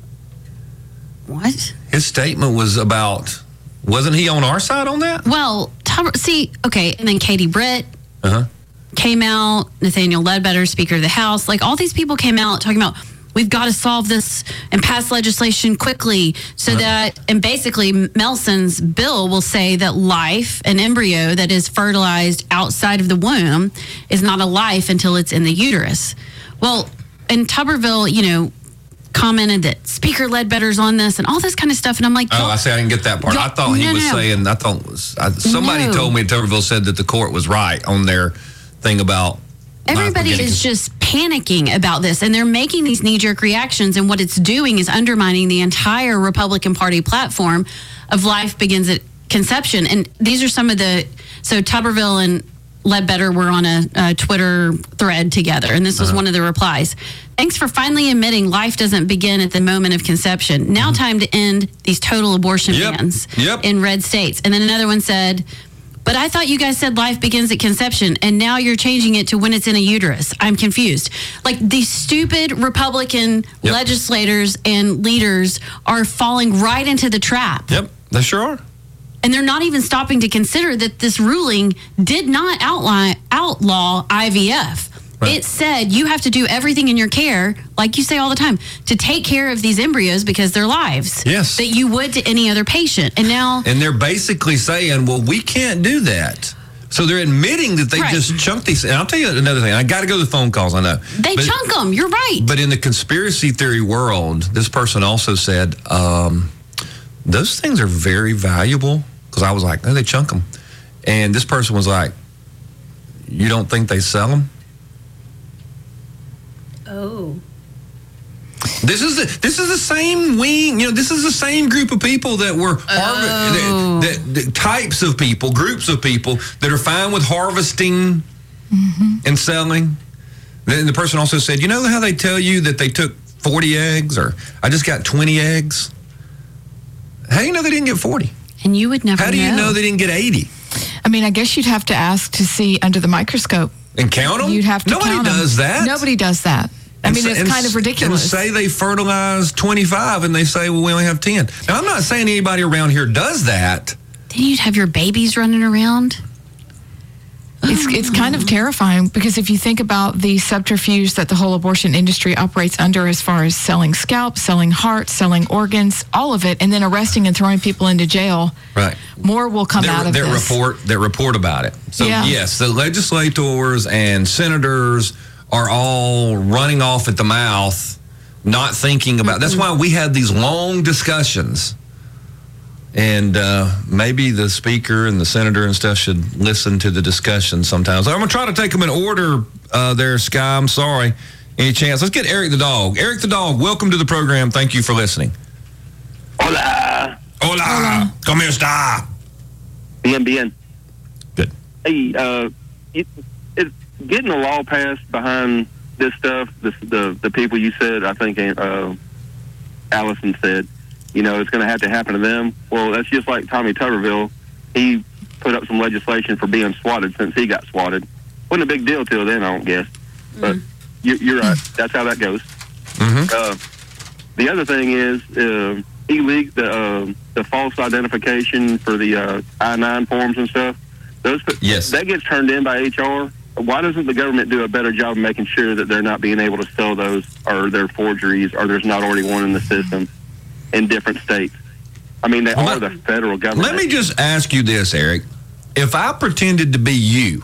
What? His statement was about, wasn't he on our side on that? Well, and then Katie Britt Uh-huh. came out, Nathaniel Ledbetter, Speaker of the House, like all these people came out talking about, we've got to solve this and pass legislation quickly so that, and basically Melson's bill will say that life, an embryo that is fertilized outside of the womb, is not a life until it's in the uterus. Well, and Tuberville, commented that Speaker Ledbetter's on this and all this kind of stuff. And I'm like, I didn't get that part. I thought he was saying, somebody told me Tuberville said that the court was right on their thing about. Everybody is just panicking about this, and they're making these knee-jerk reactions, and what it's doing is undermining the entire Republican Party platform of life begins at conception. And these are some of so Tuberville and Ledbetter were on a Twitter thread together, and this was one of the replies. Thanks for finally admitting life doesn't begin at the moment of conception. Now time to end these total abortion bans in red states. And then another one said, but I thought you guys said life begins at conception, and now you're changing it to when it's in a uterus. I'm confused. Like, these stupid Republican legislators and leaders are falling right into the trap. Yep, they sure are. And they're not even stopping to consider that this ruling did not outlaw IVF. Right. It said you have to do everything in your care, like you say all the time, to take care of these embryos because they're lives. Yes. That you would to any other patient. And now... And they're basically saying, well, we can't do that. So they're admitting that they just chunk these. And I'll tell you another thing. I got to go to the phone calls, I know. They chunk them. You're right. But in the conspiracy theory world, this person also said, those things are very valuable. Because I was like, no, they chunk them. And this person was like, you don't think they sell them? Oh. This is the same wing. This is the same group of people that were the types of people, groups of people that are fine with harvesting and selling. Then the person also said, you know how they tell you that they took 40 eggs, or I just got 20 eggs? How do you know they didn't get 40? And you would never know. How do you know they didn't get 80? I mean, I guess you'd have to ask to see under the microscope. And count them? You'd have to Nobody count them. does that. Nobody does that. I mean, it's kind of ridiculous. And say they fertilize 25 and they say, well, we only have 10. Now, I'm not saying anybody around here does that. Then you'd have your babies running around. It's kind of terrifying because if you think about the subterfuge that the whole abortion industry operates under as far as selling scalps, selling hearts, selling organs, all of it, and then arresting and throwing people into jail, right? More will come out of this. That report about it. So, yes, the legislators and senators are all running off at the mouth, not thinking about. That's why we had these long discussions. And maybe the speaker and the senator and stuff should listen to the discussion sometimes. I'm going to try to take them in order there, Sky. I'm sorry. Any chance? Let's get Eric the dog. Eric the dog, welcome to the program. Thank you for listening. Hola. Hola. ¿Cómo está? Bien. Good. Hey, it's getting a law passed behind this stuff, the people you said, I think Allison said, it's going to have to happen to them. Well, that's just like Tommy Tuberville. He put up some legislation for being swatted since he got swatted. Wasn't a big deal till then, I don't guess. But you're right. That's how that goes. The other thing is he leaked the false identification for the I-9 forms and stuff. That gets turned in by HR. Why doesn't the government do a better job of making sure that they're not being able to sell those, or they're forgeries, or there's not already one in the system in different states? I mean, they are the federal government. Let me just ask you this, Eric. If I pretended to be you,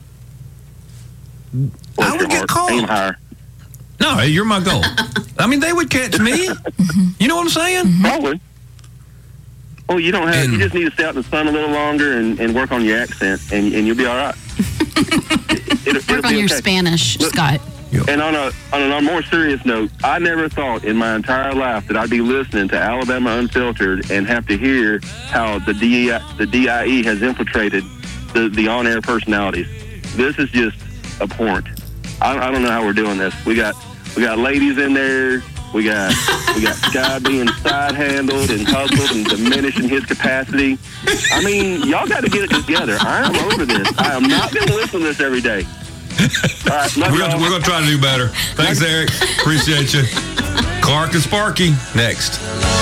I would get caught. Aim higher. No, you're my goal. I mean, they would catch me. You know what I'm saying? Probably. Well, you don't have. You just need to stay out in the sun a little longer and work on your accent, and you'll be all right. Work on your Spanish, Scott. And on a more serious note, I never thought in my entire life that I'd be listening to Alabama Unfiltered and have to hear how the DIE has infiltrated the on-air personalities. This is just abhorrent. I don't know how we're doing this. We got ladies in there. We got Sky being side handled and hustled and diminishing his capacity. I mean, y'all got to get it together. I am over this. I am not going to listen to this every day. All right, we're going to try to do better. Thanks, Eric. Appreciate you. Clark and Sparky next.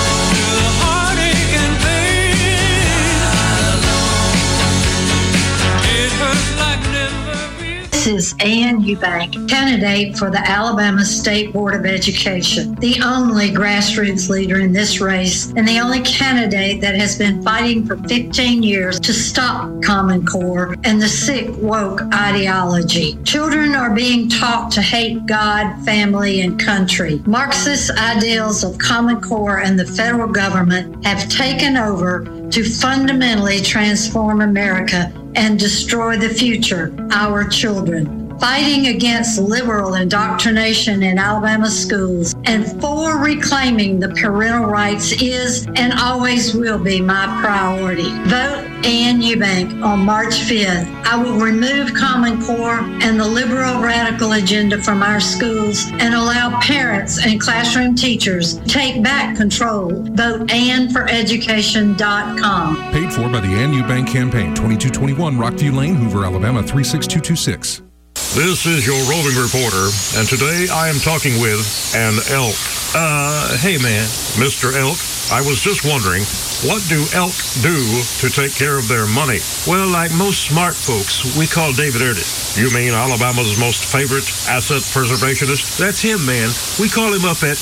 This is Ann Eubank, candidate for the Alabama State Board of Education, the only grassroots leader in this race and the only candidate that has been fighting for 15 years to stop Common Core and the sick woke ideology. Children are being taught to hate God, family, and country. Marxist ideals of Common Core and the federal government have taken over to fundamentally transform America and destroy the future, our children. Fighting against liberal indoctrination in Alabama schools and for reclaiming the parental rights is and always will be my priority. Vote Ann Eubank on March 5th. I will remove Common Core and the liberal radical agenda from our schools and allow parents and classroom teachers to take back control. Vote AnnForEducation.com. Paid for by the Ann Eubank Campaign, 2221 Rockview Lane, Hoover, Alabama, 36226. This is your roving reporter, and today I am talking with an elk. Hey man, Mr. Elk, I was just wondering, what do elk do to take care of their money? Well, like most smart folks, we call David Erdis. You mean Alabama's most favorite asset preservationist? That's him, man. We call him up at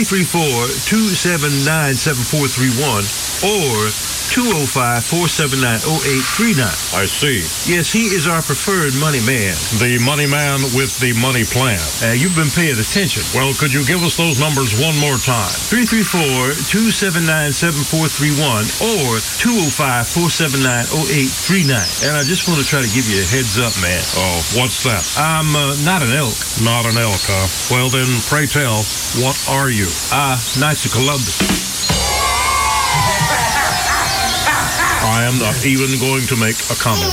334-279-7431 or 205-479-0839. I see. Yes, he is our preferred money man. The money man with the money plan. You've been paying attention. Well, could you give us those numbers one more time? 334-279-7431 or 205-479-0839. And I just want to try to give you a heads up, man. Oh, what's that? I'm not an elk. Not an elk, huh? Well, then, pray tell, what are you? Knights of Columbus. I am not even going to make a comment.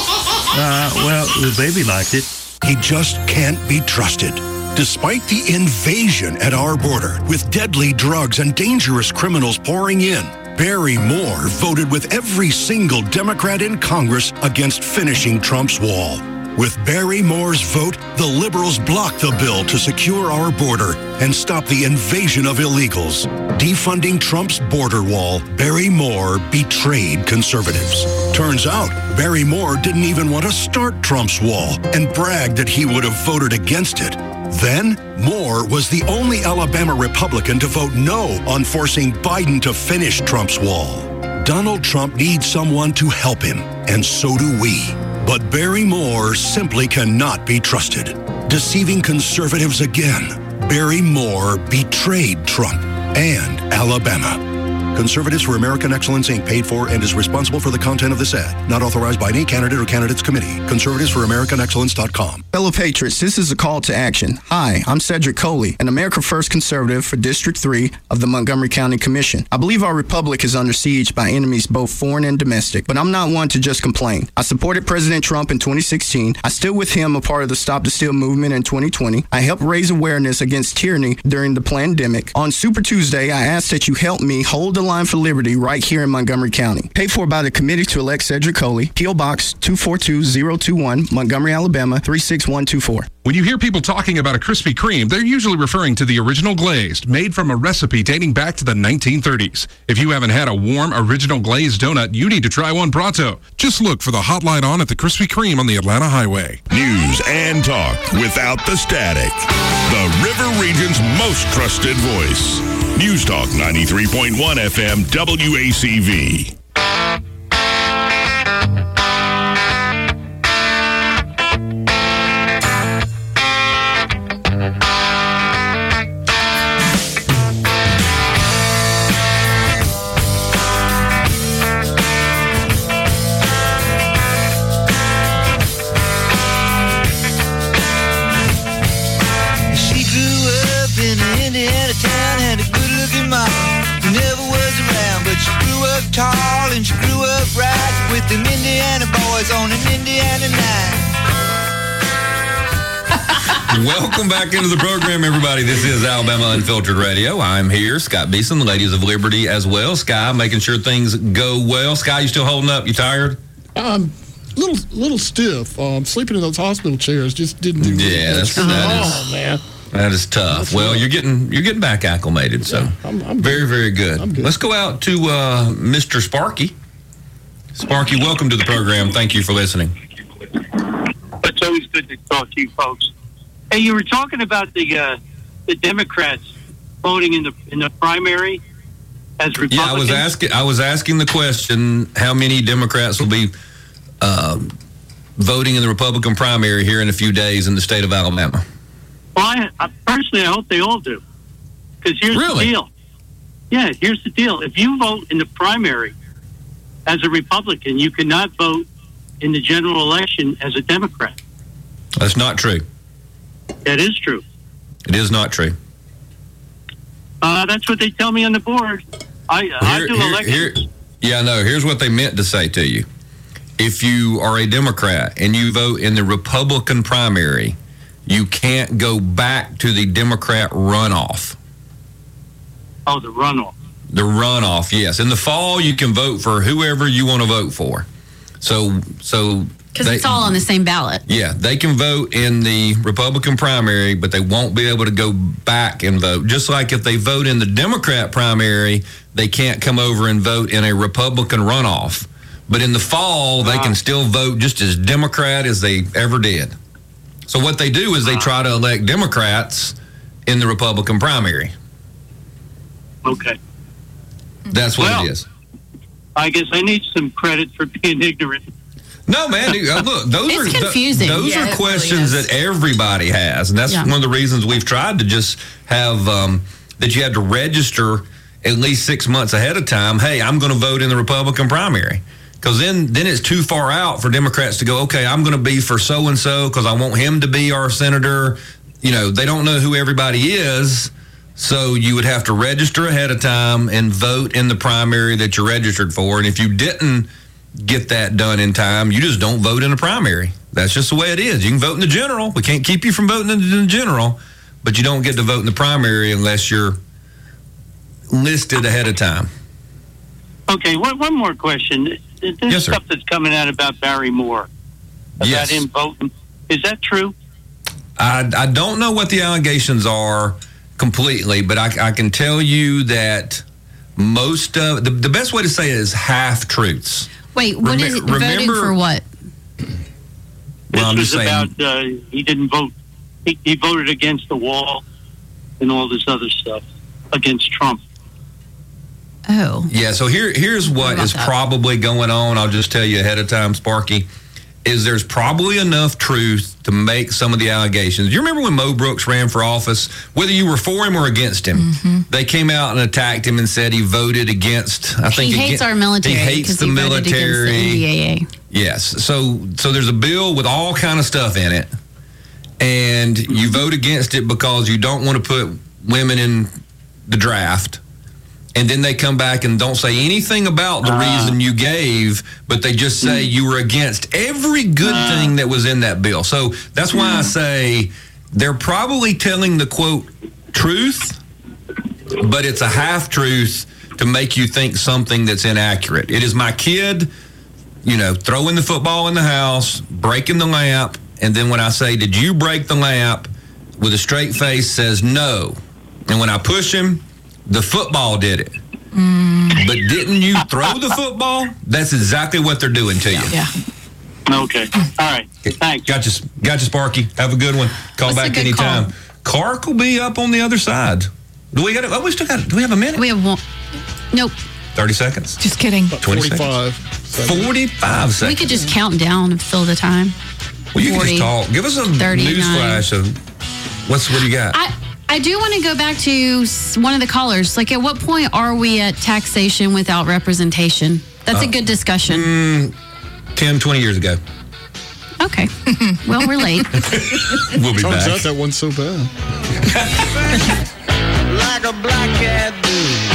Well, the baby liked it. He just can't be trusted. Despite the invasion at our border, with deadly drugs and dangerous criminals pouring in, Barry Moore voted with every single Democrat in Congress against finishing Trump's wall. With Barry Moore's vote, the liberals blocked the bill to secure our border and stop the invasion of illegals. Defunding Trump's border wall, Barry Moore betrayed conservatives. Turns out, Barry Moore didn't even want to start Trump's wall and bragged that he would have voted against it. Then, Moore was the only Alabama Republican to vote no on forcing Biden to finish Trump's wall. Donald Trump needs someone to help him, and so do we. But Barry Moore simply cannot be trusted. Deceiving conservatives again, Barry Moore betrayed Trump and Alabama. Conservatives for American Excellence, Inc. paid for and is responsible for the content of this ad. Not authorized by any candidate or candidates committee. ConservativeSforAmericanExcellence.com. Fellow patriots, this is a call to action. Hi, I'm Cedric Coley, an America First conservative for District 3 of the Montgomery County Commission. I believe our republic is under siege by enemies both foreign and domestic, but I'm not one to just complain. I supported President Trump in 2016. I stood with him, a part of the Stop the Steal movement in 2020. I helped raise awareness against tyranny during the pandemic. On Super Tuesday, I asked that you help me hold the line for liberty right here in Montgomery County. Paid for by the Committee to Elect Cedric Coley, P.O. Box 242021, Montgomery, Alabama 36124. When you hear people talking about a Krispy Kreme, they're usually referring to the original glazed, made from a recipe dating back to the 1930s. If you haven't had a warm, original glazed donut, you need to try one pronto. Just look for the hotline on at the Krispy Kreme on the Atlanta Highway. News and talk without the static. The River Region's most trusted voice. News Talk 93.1 FM WACV. Tall and she grew up right with with them Indiana boys on an Indiana night. Welcome back into the program, everybody. This is Alabama Unfiltered Radio. I'm here, Scott Beeson, the Ladies of Liberty as well. Sky, making sure things go well. Sky, you still holding up? You tired? Little stiff. Sleeping in those hospital chairs just didn't do that's man. That is tough. Well, you're getting back acclimated, so I'm very, very good. I'm good. Let's go out to Mr. Sparky. Sparky, welcome to the program. Thank you for listening. It's always good to talk to you folks. Hey, you were talking about the Democrats voting in the primary as Republicans. Yeah, I was asking the question: how many Democrats will be voting in the Republican primary here in a few days in the state of Alabama? Well, I personally, I hope they all do. Because here's the deal. Yeah, here's the deal. If you vote in the primary as a Republican, you cannot vote in the general election as a Democrat. That's not true. That is true. It is not true. That's what they tell me on the board. I do elections. Here's what they meant to say to you. If you are a Democrat and you vote in the Republican primary, you can't go back to the Democrat runoff. Oh, the runoff. The runoff, yes. In the fall, you can vote for whoever you want to vote for. So because it's all on the same ballot. Yeah, they can vote in the Republican primary, but they won't be able to go back and vote. Just like if they vote in the Democrat primary, they can't come over and vote in a Republican runoff. But in the fall, they can still vote just as Democrat as they ever did. So what they do is they try to elect Democrats in the Republican primary. Okay. That's what it is. I guess I need some credit for being ignorant. No, man. Look, those It's confusing. Those Yeah, are it questions really is. that everybody has, and that's one of the reasons we've tried to just have that you had to register at least 6 months ahead of time. Hey, I'm going to vote in the Republican primary, because then it's too far out for Democrats to go. Okay, I'm going to be for so and so because I want him to be our senator. You know, they don't know who everybody is. So you would have to register ahead of time and vote in the primary that you're registered for. And if you didn't get that done in time, you just don't vote in the primary. That's just the way it is. You can vote in the general. We can't keep you from voting in the general, but you don't get to vote in the primary unless you're listed ahead of time. Okay, one more question. There's stuff that's coming out about Barry Moore, about him voting. Is that true? I don't know what the allegations are completely, but I can tell you that most of the best way to say it is half truths. Wait, what is it? Voting for what? Well, I'm This just was saying. about he didn't vote. He voted against the wall and all this other stuff against Trump. Oh. Yeah, so here's what is probably going on. I'll just tell you ahead of time, Sparky, is there's probably enough truth to make some of the allegations. You remember when Mo Brooks ran for office, whether you were for him or against him, they came out and attacked him and said he voted against, I think He hates our military. He hates 'cause the he voted military. against the NDAA. Yes. So there's a bill with all kind of stuff in it, and you vote against it because you don't want to put women in the draft. And then they come back and don't say anything about the reason you gave, but they just say you were against every good thing that was in that bill. So that's why I say they're probably telling the, quote, truth, but it's a half-truth to make you think something that's inaccurate. It is my kid, throwing the football in the house, breaking the lamp, and then when I say, did you break the lamp, with a straight face says no. And when I push him, the football did it. But didn't you throw the football? That's exactly what they're doing to you. Yeah. Okay. All right. Thanks. Got you, Sparky. Have a good one. Call back anytime. Clark will be up on the other side. Do we got? Oh, we still got. Do we have a minute? We have one. Nope. 30 seconds. Just kidding. 20 seconds. 45 seconds. We could just count down and fill the time. Well, you can 40, just talk. Give us a 39. news flash of what do you got? I do want to go back to one of the callers. Like, at what point are we at taxation without representation? That's a good discussion. 10, 20 years ago. Okay. Well, we're late. We'll be Turns back. out that wasn't so bad. Like a black cat do.